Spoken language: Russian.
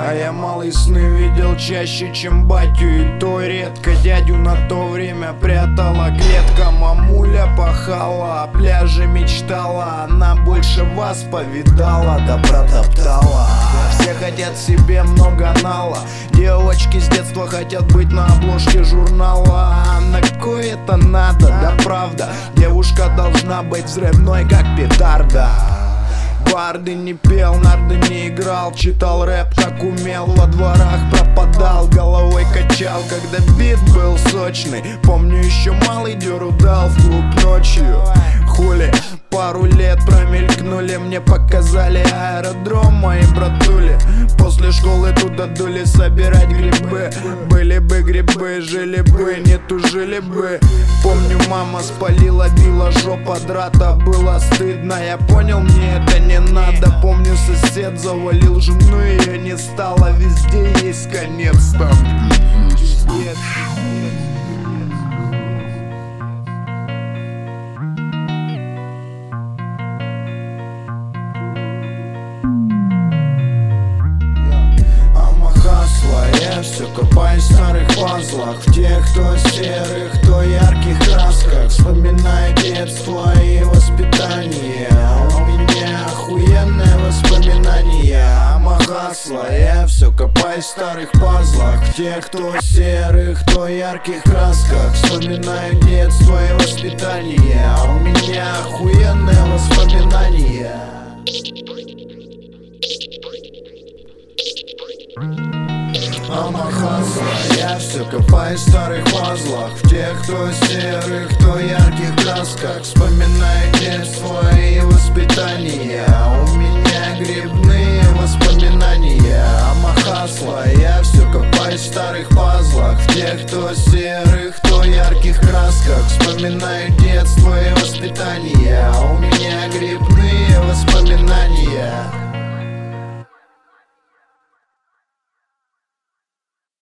А я малый сны видел чаще, чем батю, и то редко. Дядю на то время прятала клетка. Мамуля пахала, о пляже мечтала. Она больше вас повидала, да протоптала. Все хотят себе много нала. Девочки с детства хотят быть на обложке журнала. А на кое это надо, да правда. Девушка должна быть взрывной, как петарда. Барды не пел, нарды не играл. Читал рэп как умел, во дворах пропадал. Головой качал, когда бит был сочный. Помню, еще малый дёру дал в клуб ночью. Хули, пару лет промелькнули, мне показали аэродром мои братули. После школы туда дули собирать грибы. Были бы грибы, жили бы, не тужили бы. Помню, мама спалила, била, жопа драта. Было стыдно, я понял, мне это не надо. Помню, сосед завалил жену, ее не стало. Везде есть конец там. Все копаюсь в старых пазлах, в тех, кто серых, кто ярких красках. Вспоминаю детство и воспитание. У меня охуенное воспоминание. Амахасла, я все копаюсь в старых пазлах, в тех, кто серых, кто ярких красках. Вспоминаю детство и воспитание. У меня охуенное воспоминание. Амахасла, я все копаюсь в старых пазлах, в тех, кто серых, кто ярких красках. Вспоминаю детство и воспитание. У меня грибные воспоминания. Амахасла, я все копаюсь в старых пазлах, в тех, кто серых, кто ярких красках. Вспоминаю детство и